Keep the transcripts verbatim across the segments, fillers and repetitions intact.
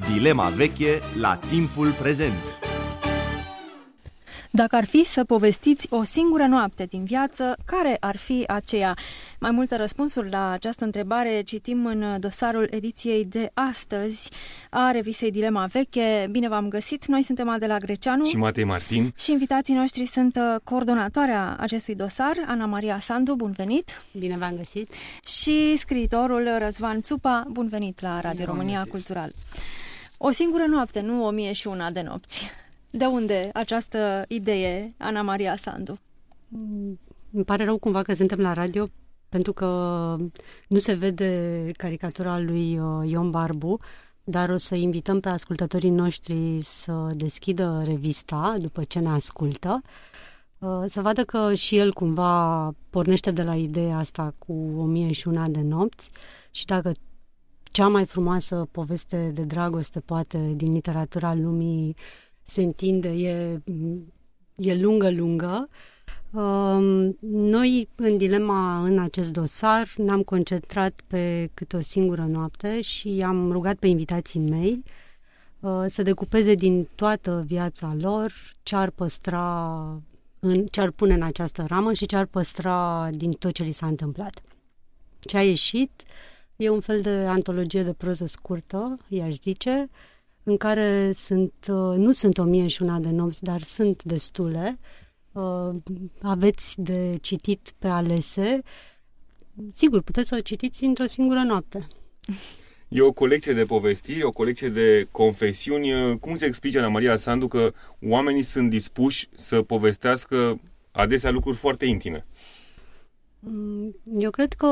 Dilema veche la timpul prezent. Dacă ar fi să povestiți o singură noapte din viață, care ar fi aceea? Mai multe răspunsuri la această întrebare citim în dosarul ediției de astăzi a revistei Dilema Veche. Bine v-am găsit! Noi suntem Adela Greceanu și Matei Martin și invitații noștri sunt coordonatoarea acestui dosar, Ana Maria Sandu, bun venit! Bine v-am găsit! Și scriitorul Răzvan Țupa, bun venit la Radio Bine România Cultural! O singură noapte, nu o mie și una de nopți. De unde această idee, Ana Maria Sandu? Îmi pare rău cumva că suntem la radio, pentru că nu se vede caricatura lui Ion Barbu, dar o să invităm pe ascultătorii noștri să deschidă revista după ce ne ascultă, să vadă că și el cumva pornește de la ideea asta cu o mie și una de nopți și dacă cea mai frumoasă poveste de dragoste poate din literatura lumii se întinde, e, e lungă-lungă. Noi, în dilema în acest dosar, ne-am concentrat pe câte o singură noapte și am rugat pe invitații mei să decupeze din toată viața lor ce ar păstra, în, ce ar pune în această ramă și ce ar păstra din tot ce li s-a întâmplat. Ce a ieșit e un fel de antologie de proză scurtă, i-aș zice, în care sunt, nu sunt o mie și una de nopți, dar sunt destule. Aveți de citit pe alese. Sigur, puteți să o citiți într-o singură noapte. E o colecție de povestiri, o colecție de confesiuni. Cum se explică, Ana Maria Sandu, că oamenii sunt dispuși să povestească adesea lucruri foarte intime? Eu cred că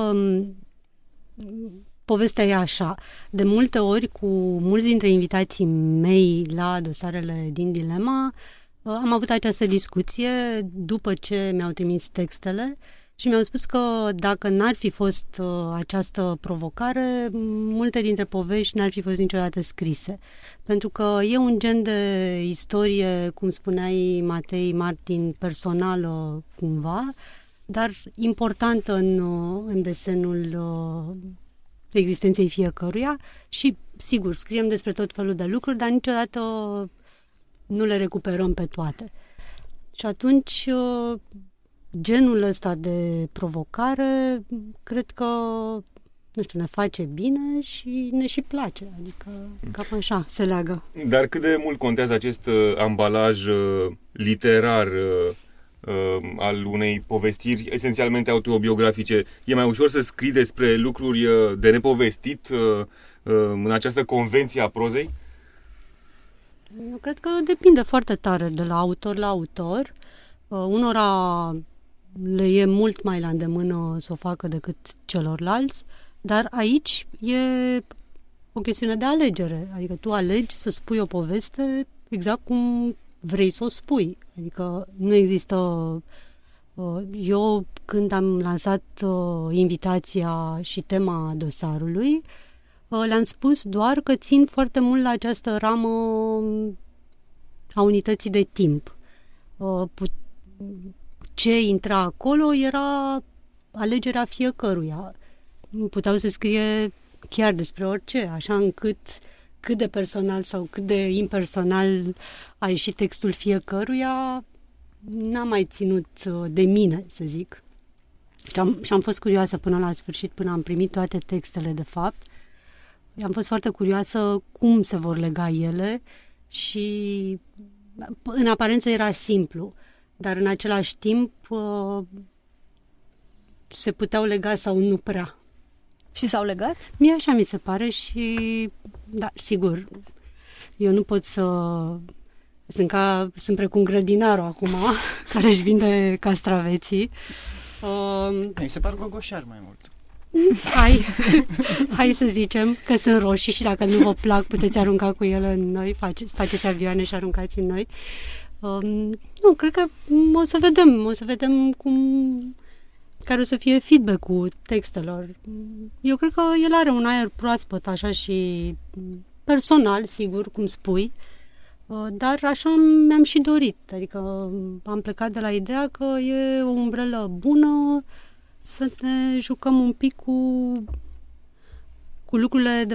povestea e așa. De multe ori, cu mulți dintre invitații mei la dosarele din Dilema, am avut această discuție după ce mi-au trimis textele și mi-au spus că dacă n-ar fi fost această provocare, multe dintre povești n-ar fi fost niciodată scrise. Pentru că e un gen de istorie, cum spuneai, Matei Martin, personală cumva, dar importantă în, în desenul existenței fiecăruia și, sigur, scriem despre tot felul de lucruri, dar niciodată nu le recuperăm pe toate. Și atunci, genul ăsta de provocare, cred că, nu știu, ne face bine și ne și place. Adică, cam așa, se leagă. Dar cât de mult contează acest uh, ambalaj uh, literar uh, uh, al unei povestiri esențialmente autobiografice? E mai ușor să scrii despre lucruri uh, de nepovestit uh, uh, în această convenție a prozei? Eu cred că depinde foarte tare de la autor la autor. Uh, unora le e mult mai la îndemână să o facă decât celorlalți, dar aici e o chestiune de alegere. Adică tu alegi să spui o poveste exact cum vrei să o spui. Adică nu există... Uh, eu, când am lansat uh, invitația și tema dosarului, uh, le-am spus doar că țin foarte mult la această ramă a unității de timp. Ce intra acolo era alegerea fiecăruia. Puteau să scrie chiar despre orice, așa încât cât de personal sau cât de impersonal a ieșit textul fiecăruia, n-am mai ținut de mine, să zic. Și am, și am fost curioasă până la sfârșit, până am primit toate textele, de fapt. Am fost foarte curioasă cum se vor lega ele și în aparență era simplu, dar în același timp uh, se puteau lega sau nu prea. Și s-au legat? Mie așa mi se pare și, da, sigur, eu nu pot să... Sunt, ca, sunt precum grădinarul acum, care își vinde castraveții. Uh, mi se par gogoșar mai mult. Hai, hai să zicem că sunt roșii și dacă nu vă plac puteți arunca cu ele în noi, face, faceți avioane și aruncați în noi. Um, nu, cred că o să vedem, o să vedem cum, care o să fie feedback-ul textelor. Eu cred că el are un aer proaspăt, așa și personal, sigur, cum spui, dar așa mi-am și dorit. Adică am plecat de la ideea că e o umbrelă bună să ne jucăm un pic cu, cu lucrurile, de fapt,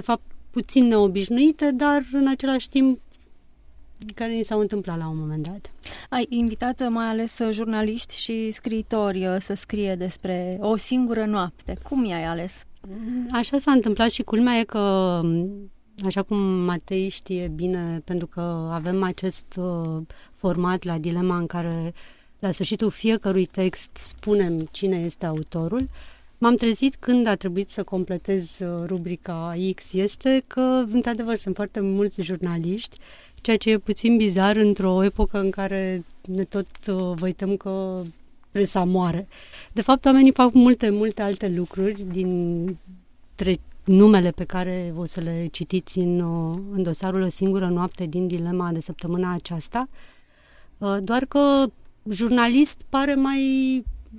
puțin neobișnuite, dar în același timp care ni s-au întâmplat la un moment dat. Ai invitat mai ales jurnaliști și scriitori să scrie despre o singură noapte. Cum i-ai ales? Așa s-a întâmplat și culmea e că, așa cum Matei știe bine, pentru că avem acest uh, format la Dilema în care la sfârșitul fiecărui text spunem cine este autorul, m-am trezit când a trebuit să completez rubrica X este că, într-adevăr, sunt foarte mulți jurnaliști, ceea ce e puțin bizar într-o epocă în care ne tot uh, văităm că presa moare. De fapt, oamenii fac multe, multe alte lucruri dintre numele pe care o să le citiți în, uh, în dosarul O singură noapte din Dilema de săptămâna aceasta, uh, doar că jurnalist pare mai...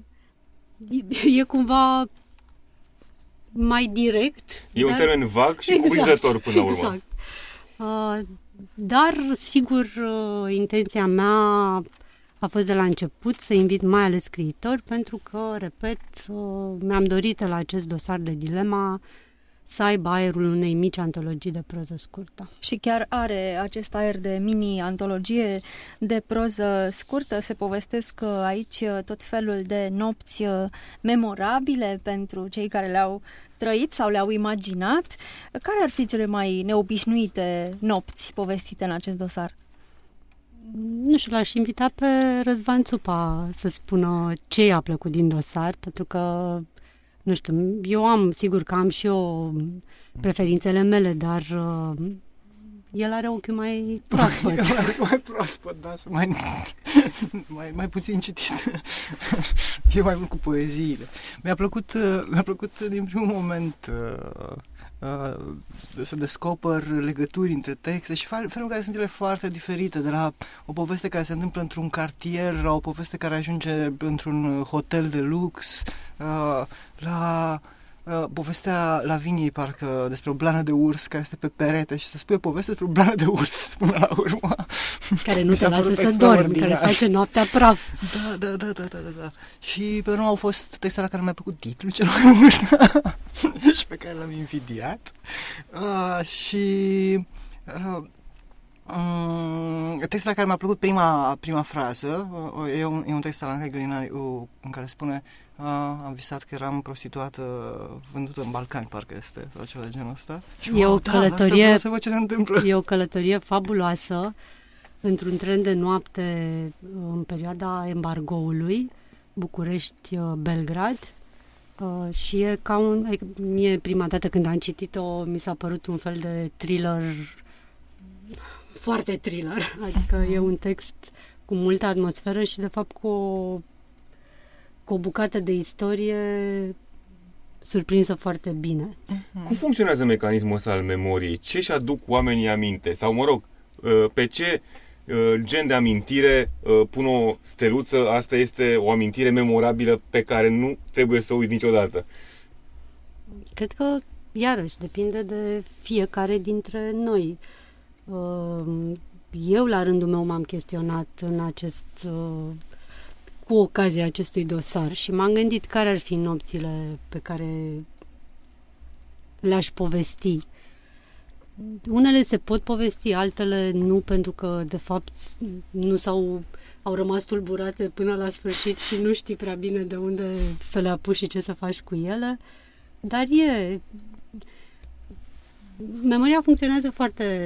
e, e cumva mai direct. E dar... un termen vag și exact, cuprinzător până la urmă. Exact. Uh, dar, sigur, uh, intenția mea a fost de la început să invit mai ales scriitori, pentru că, repet, uh, mi-am dorit la acest dosar de Dilema să aibă aerul unei mici antologii de proză scurtă. Și chiar are acest aer de mini-antologie de proză scurtă. Se povestesc aici tot felul de nopți memorabile pentru cei care le-au trăit sau le-au imaginat. Care ar fi cele mai neobișnuite nopți povestite în acest dosar? Nu știu, l-aș invita pe Răzvan Țupa să spună ce i-a plăcut din dosar, pentru că nu știu, eu am, sigur că am și eu preferințele mele, dar uh, el are ochiul mai proaspăt. mai proaspăt, da, mai, mai, mai puțin citit. Eu mai mult cu poeziile. Mi-a plăcut, mi-a plăcut din primul moment uh, uh, să descoper legături între texte și felul în care sunt ele foarte diferite, de la o poveste care se întâmplă într-un cartier, la o poveste care ajunge într-un hotel de lux, uh, la uh, povestea Laviniei, parcă, despre o blană de urs care este pe perete și să spui o poveste despre o blană de urs până la urmă. Care nu te lasă să dormi, care îți face noaptea praf. Da, da, da, da, da, da, da. Și pe urmă au fost textele care mi-a plăcut titlul cel mai mult și pe care l-am invidiat. Uh, și uh, um, textul la care mi-a plăcut prima, prima frază uh, e, un, e un text al Ancai Grăinariu în care spune uh, am visat că eram prostituată vândută în Balcani, parcă este, sau ceva de genul ăsta. Și, e, wow, o călătorie, da, să văd ce se întâmplă. E o călătorie fabuloasă într-un tren de noapte în perioada embargoului, București-Belgrad. Uh, și e ca un... Adică mie prima dată când am citit-o mi s-a părut un fel de thriller, foarte thriller, adică e un text cu multă atmosferă și de fapt cu o, cu o bucată de istorie surprinsă foarte bine. Cum funcționează mecanismul ăsta al memoriei? Ce își aduc oamenii aminte? Sau, mă rog, pe ce gen de amintire pun o steluță, asta este o amintire memorabilă pe care nu trebuie să o uit niciodată? Cred că, iarăși, depinde de fiecare dintre noi. Eu, la rândul meu, m-am chestionat în acest, cu ocazia acestui dosar și m-am gândit care ar fi nopțile pe care le-aș povesti. Unele se pot povesti, altele nu, pentru că, de fapt, nu s-au, au rămas tulburate până la sfârșit și nu știi prea bine de unde să le apuci și ce să faci cu ele. Dar e... Memoria funcționează foarte...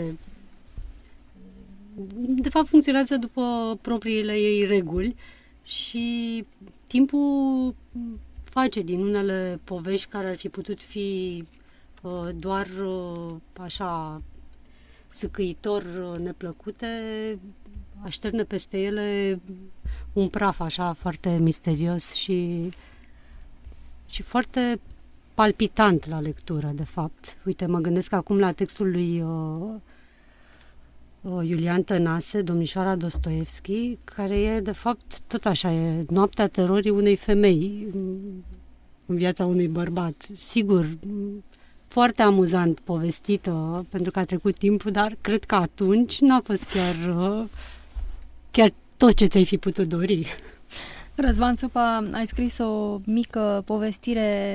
De fapt, funcționează după propriile ei reguli și timpul face din unele povești care ar fi putut fi doar așa sâcâitor neplăcute, așterne peste ele un praf așa foarte misterios și, și foarte palpitant la lectură, de fapt. Uite, mă gândesc acum la textul lui uh, uh, Iulian Tănase, Domnișoara Dostoevski, care e, de fapt, tot așa, e noaptea terorii unei femei în viața unui bărbat. Sigur, foarte amuzant povestită, pentru că a trecut timpul, dar cred că atunci n-a fost chiar, chiar tot ce ți-ai fi putut dori. Răzvan Țupa, ai scris o mică povestire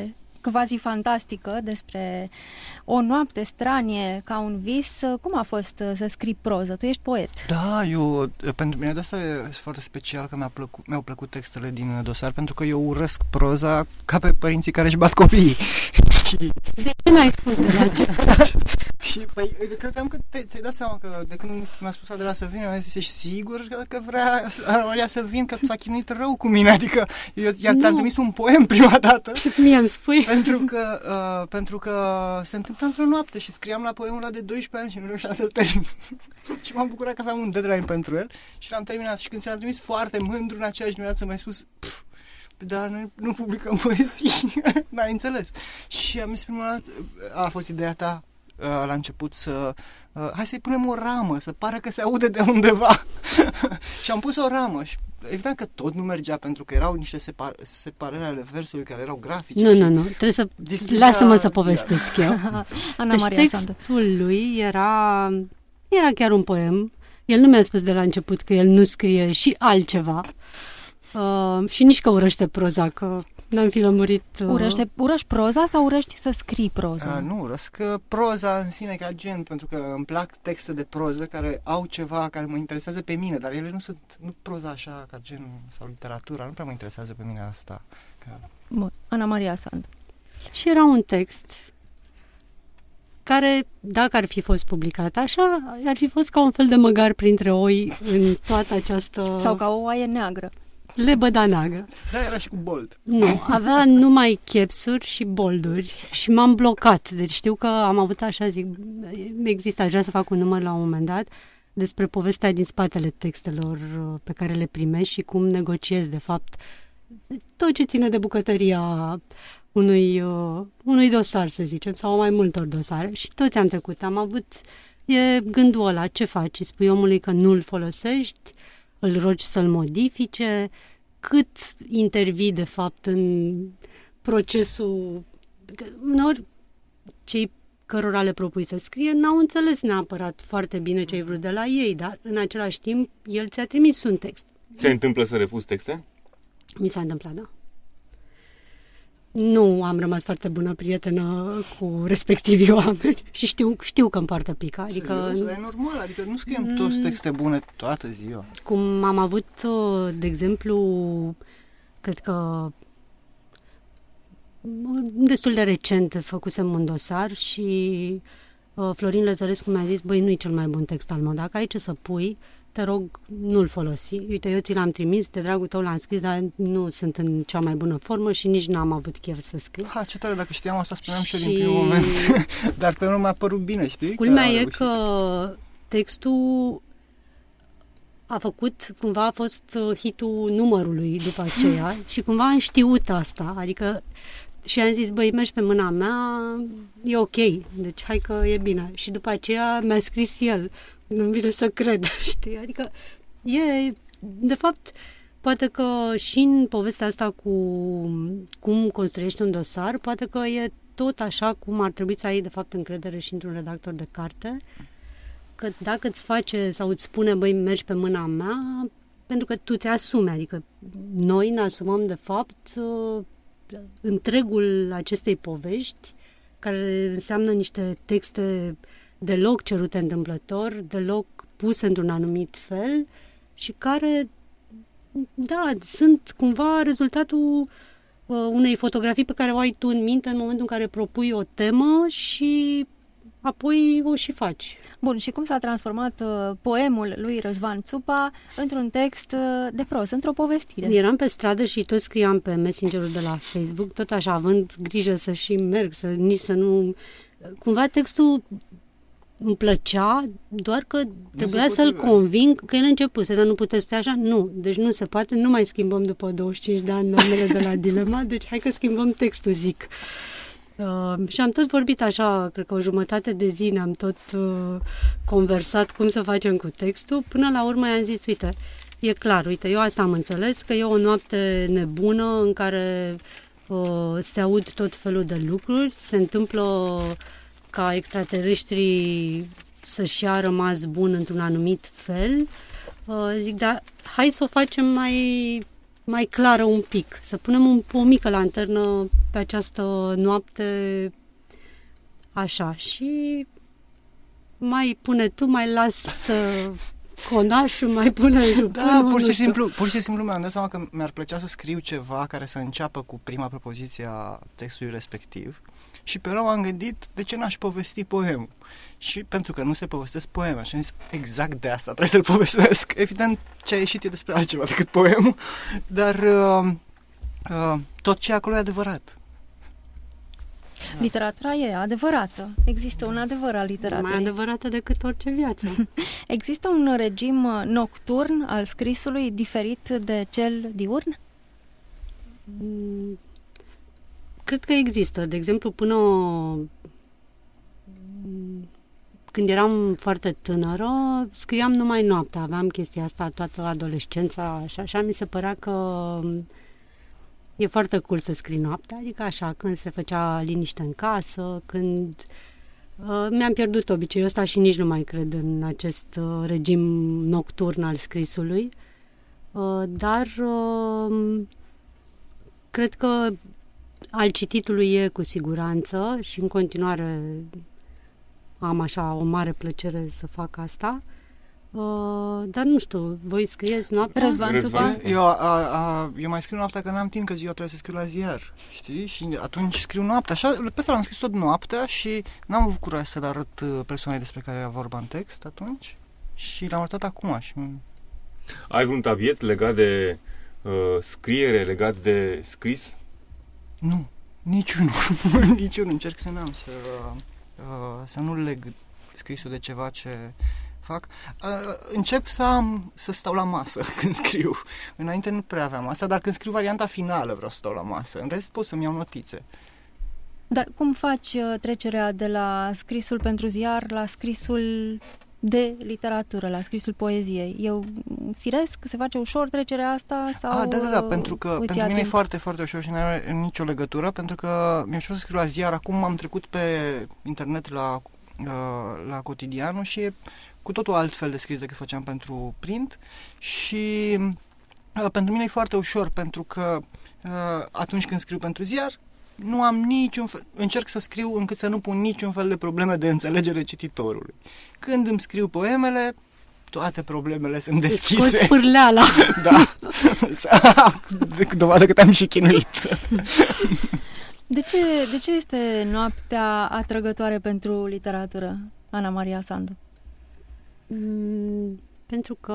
quasi-fantastică despre o noapte stranie ca un vis. Cum a fost să scrii proză? Tu ești poet. Da, eu, pentru mine de asta e foarte special că mi-a plăcut, mi-au plăcut textele din dosar, pentru că eu urăsc proza ca pe părinții care își bat copiii. Și... De ce n-ai spus de la început? Și păi, credeam că te, ți-ai dat seama că de când mi-a spus Adela să vină, mi-a zis, ești sigur că, că vrea Maria să vin, că s-a chinuit rău cu mine, adică eu i-am trimis un poem prima dată. Și mie îmi spui? Pentru că, uh, pentru că se întâmplă într-o noapte și scriam la poemul ăla de doisprezece ani și nu reușeam să-l termin. Și m-am bucurat că aveam un deadline pentru el și l-am terminat. Și când ți-am trimis foarte mândru în aceeași dimineață, mi-ai spus, dar nu, nu publicăm poezii. N-ai înțeles. Și am zis prima dată, a fost ideea ta uh, la început să uh, hai să-i punem o ramă, să pară că se aude de undeva. Și am pus o ramă și evident că tot nu mergea, pentru că erau niște separ- separări ale versului care erau grafice. Nu, nu, nu, trebuie să... Lasă-mă să povestesc eu. Ana Maria deci Sandu. textul lui era, era chiar un poem. El nu mi-a spus de la început că el nu scrie și altceva. Uh, și nici că urăște proza, că n-am fi lămurit... Uh... Urăște, urăști proza sau urăști să scrii proza? Uh, nu, urăsc proza în sine ca gen, pentru că îmi plac texte de proză care au ceva care mă interesează pe mine, dar ele nu sunt, nu proza așa ca gen sau literatura, nu prea mă interesează pe mine asta. Că... Bun, Ana Maria Sandu. Și era un text care, dacă ar fi fost publicat așa, ar fi fost ca un fel de măgar printre oi în toată această... Sau ca o oaie neagră. Lebăda neagră. Da, era și cu bold. Nu, avea numai capsuri și bolduri și m-am blocat. Deci știu că am avut așa, zic, există, aș vrea să fac un număr la un moment dat despre povestea din spatele textelor pe care le primești și cum negociezi, de fapt, tot ce ține de bucătăria unui, uh, unui dosar, să zicem, sau mai multor dosare. Și toți am trecut. Am avut, e gândul ăla, ce faci? Îi spui omului că nu-l folosești, îl rogi să-l modifice, cât intervii, de fapt, în procesul... Uneori, cei cărora le propui să scrie n-au înțeles neapărat foarte bine ce ai vrut de la ei, dar, în același timp, el ți-a trimis un text. Se întâmplă să refuzi texte? Mi s-a întâmplat, da. Nu am rămas foarte bună prietenă cu respectivii oameni și știu, știu că îmi poartă pica. Adică, serios? Dar e normal, adică nu scriem mm, toți texte bune toată ziua. Cum am avut, de exemplu, cred că destul de recent făcusem un dosar și uh, Florin Lăzărescu mi-a zis, băi, nu-i cel mai bun text al meu, dacă ai ce să pui, te rog, nu-l folosi. Uite, eu ți l-am trimis, de dragul tău l-am scris, dar nu sunt în cea mai bună formă și nici n-am avut chef să scriu. Ha, ce tare, dacă știam asta, spuneam și eu din primul moment. Dar pe urmă m-a părut bine, știi? Culmea e că textul a făcut, cumva a fost hitul numărului după aceea și cumva am știut asta, adică și am zis, băi, mergi pe mâna mea, e ok, deci hai că e bine. Și după aceea mi-a scris el, nu-mi vine să cred, știi? Adică e, de fapt, poate că și în povestea asta cu cum construiești un dosar, poate că e tot așa cum ar trebui să ai, de fapt, încredere și într-un redactor de carte, că dacă îți face sau îți spune, băi, mergi pe mâna mea, pentru că tu ți-asumi, adică noi ne asumăm, de fapt, întregul acestei povești, care înseamnă niște texte deloc cerute întâmplător, deloc puse într-un anumit fel și care, da, sunt cumva rezultatul uh, unei fotografii pe care o ai tu în minte în momentul în care propui o temă și apoi o și faci. Bun, și cum s-a transformat uh, poemul lui Răzvan Țupa într-un text uh, de proză, într-o povestire? Eram pe stradă și tot scriam pe Messengerul de la Facebook, tot așa, având grijă să și merg, să nici să nu... Cumva textul îmi plăcea, doar că trebuia să-l conving că el începuse, dar nu puteți să așa? Nu, deci nu se poate, nu mai schimbăm după douăzeci și cinci de ani normele de la Dilema, deci hai că schimbăm textul, zic. Uh, și am tot vorbit așa, cred că o jumătate de zi ne-am tot uh, conversat cum să facem cu textul, până la urmă i-am zis, uite, e clar, uite, eu asta am înțeles, că e o noapte nebună în care uh, se aud tot felul de lucruri, se întâmplă ca extraterestrii să-și ia rămas bun într-un anumit fel. Uh, zic, dar hai să o facem mai mai clară un pic. Să punem un, o mică lanternă pe această noapte așa și mai pune tu, mai las uh, conașul, mai pune jupânul. Da, pur și, simplu, pur și simplu mi-am dat seama că mi-ar plăcea să scriu ceva care să înceapă cu prima propoziție a textului respectiv și pe urmă am gândit de ce n-aș povesti poemul. Și pentru că nu se povestesc poeme și am zis exact de asta trebuie să-l povestesc. Evident, ce a ieșit e despre altceva decât poemul, dar uh, uh, tot ce e acolo e adevărat. Literatura e adevărată. Există un adevăr al literaturii. Mai adevărată decât orice viață. Există un regim nocturn al scrisului diferit de cel diurn? Cred că există. De exemplu, până când eram foarte tânără, scriam numai noaptea. Aveam chestia asta toată adolescența și așa mi se părea că e foarte cool să scrii noaptea, adică așa, când se făcea liniște în casă, când uh, mi-am pierdut obiceiul ăsta și nici nu mai cred în acest uh, regim nocturn al scrisului, uh, dar uh, cred că al cititului e cu siguranță și în continuare am așa o mare plăcere să fac asta. Uh, dar nu știu, voi scrieți noaptea? Răzvan Țupa? Eu, a, a, eu mai scriu noaptea că n-am timp, că ziua trebuie să scriu la ziar, știi? Și atunci scriu noaptea. Așa, pe asta l-am scris tot noaptea și n-am avut curaj să-l arăt persoanei despre care era vorba în text atunci și l-am arătat acum. Și... Ai vreun tabiet legat de uh, scriere, legat de scris? Nu, niciunul. Niciunul. Încerc să n-am, să, uh, să nu leg scrisul de ceva ce fac. Uh, încep să am, să stau la masă când scriu. Înainte nu prea aveam asta, dar când scriu varianta finală vreau să stau la masă. În rest pot să-mi iau notițe. Dar cum faci uh, trecerea de la scrisul pentru ziar la scrisul de literatură, la scrisul poeziei? E firesc? Se face ușor trecerea asta? Sau A, da, da, da, pentru că pentru mine timp? e foarte, foarte ușor și nu are nicio legătură, pentru că mi-e ușor să scriu la ziar. Acum am trecut pe internet la, uh, la Cotidianul și e cu totul altfel de scris decât făceam pentru print și uh, pentru mine e foarte ușor, pentru că uh, atunci când scriu pentru ziar nu am niciun fel, încerc să scriu încât să nu pun niciun fel de probleme de înțelegere cititorului. Când îmi scriu poemele, toate problemele sunt deschise. Scoți pârleala. Da. Dovadă că te-am și chinuit. De ce, de ce este noaptea atrăgătoare pentru literatură, Ana Maria Sandu? Mm, pentru că,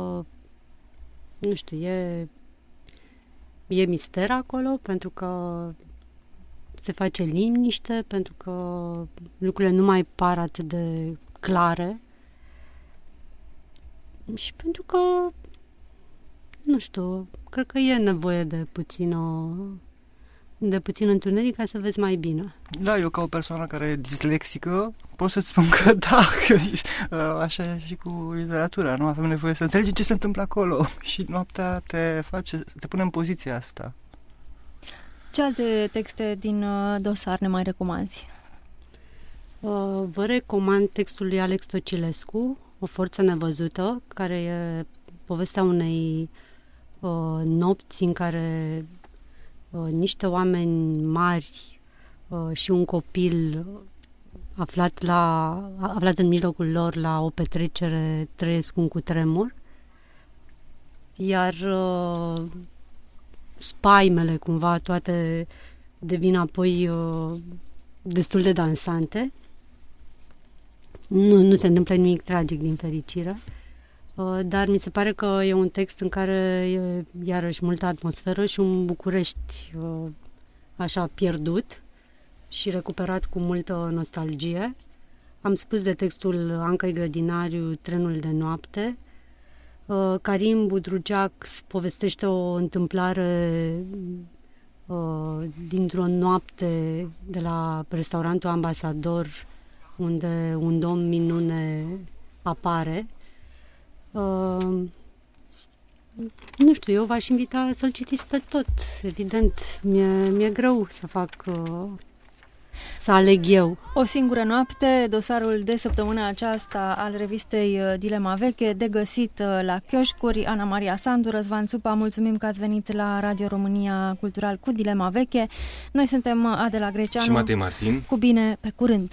nu știu, e, e mister acolo, pentru că se face liniște, pentru că lucrurile nu mai par atât de clare și pentru că, nu știu, cred că e nevoie de puțină de puțin întuneric ca să vezi mai bine. Da, eu ca o persoană care e dislexică pot să-ți spun că da, că, așa e și cu literatura, nu avem nevoie să înțelegem ce se întâmplă acolo și noaptea te face, te pune în poziția asta. Ce alte texte din dosar ne mai recomanzi? Uh, vă recomand textul lui Alex Tocilescu, O forță nevăzută, care e povestea unei uh, nopți în care uh, niște oameni mari uh, și un copil aflat, la, aflat în mijlocul lor la o petrecere trăiesc un cutremur, iar uh, spaimele cumva toate devin apoi uh, destul de dansante. Nu, nu se întâmplă nimic tragic din fericire, uh, dar mi se pare că e un text în care e iarăși multă atmosferă și un București uh, așa pierdut și recuperat cu multă nostalgie. Am spus de textul Ancăi Grădinariu, Trenul de noapte. Uh, Karim Budrugeac povestește o întâmplare uh, dintr-o noapte de la restaurantul Ambasador, unde un domn minune apare. Uh, nu știu, eu v-aș invita să-l citiți pe tot. Evident, mi-e, mi-e greu să fac uh, să aleg eu. O singură noapte, dosarul de săptămâna aceasta al revistei Dilema Veche, de găsit la chioșcuri. Ana Maria Sandu, Răzvan Țupa, mulțumim că ați venit la Radio România Cultural cu Dilema Veche. Noi suntem Adela Greceanu și Matei Martin. Cu bine, pe curând!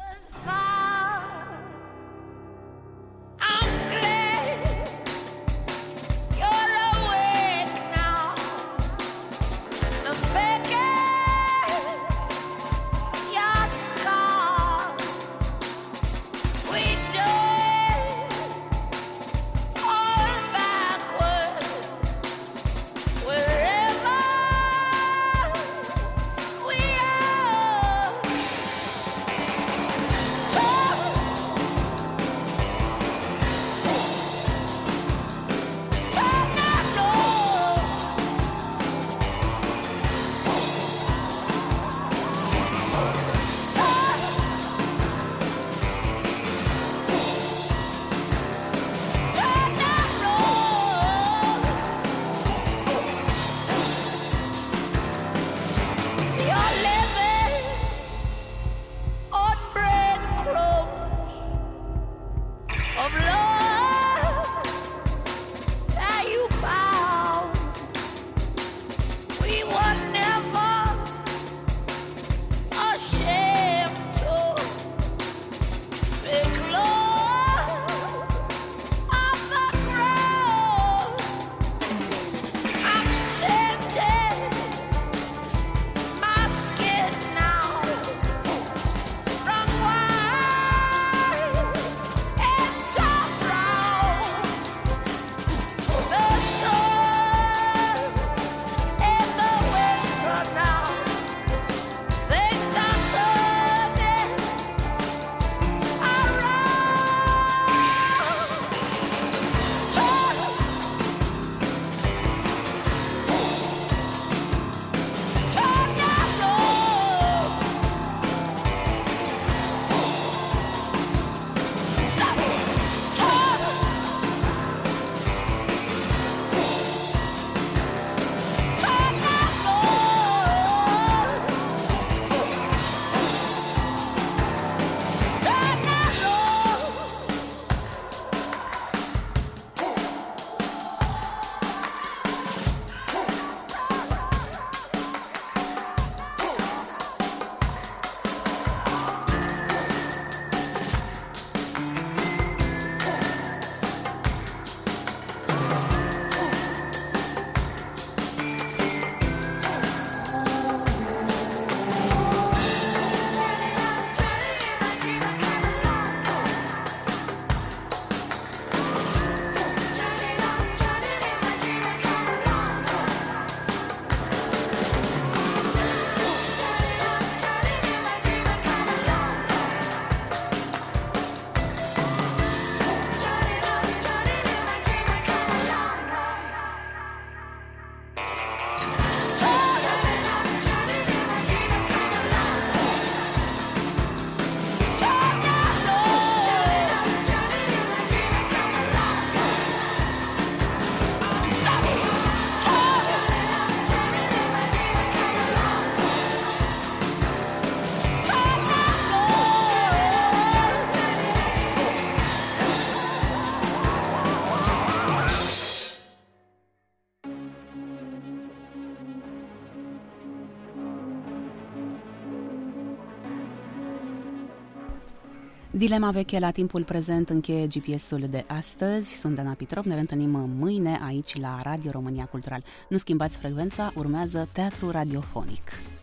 Dilema Veche la timpul prezent încheie G P S-ul de astăzi. Sunt Dana Pitrov, ne reîntâlnim mâine aici la Radio România Cultural. Nu schimbați frecvența, urmează Teatru Radiofonic.